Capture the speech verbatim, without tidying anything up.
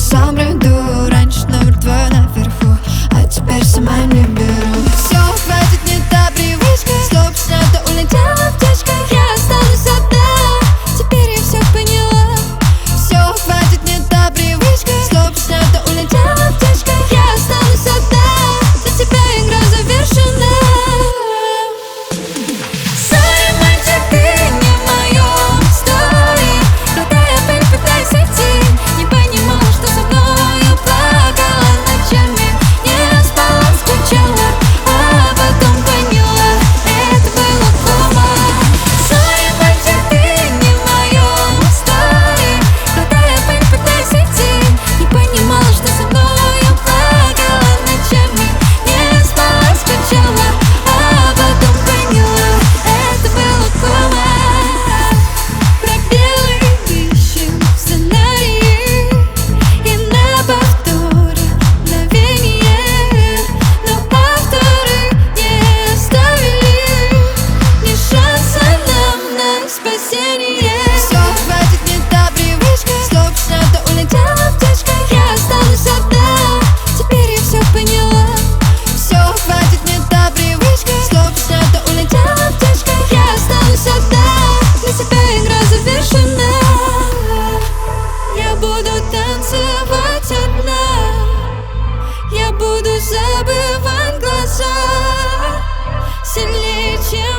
сам приду. Раньше номер твой наверху, а теперь сама не беру. Все, хватит, не та привычка. Стоп, снято, улетела птичка. Я останусь одна, теперь я все поняла. Все, хватит, не та привычка. Стоп, снято, улетела птичка. Я останусь одна, для тебя игра завершена. Все, хватит, не та привычка. Стоп, снято, улетела птичка. Я останусь одна, теперь я все поняла. Все, хватит, не та привычка. Стоп, снято, улетела птичка. Я останусь одна, для тебя игра завершена. Я буду танцевать одна, я буду забывать глаза сильнее, чем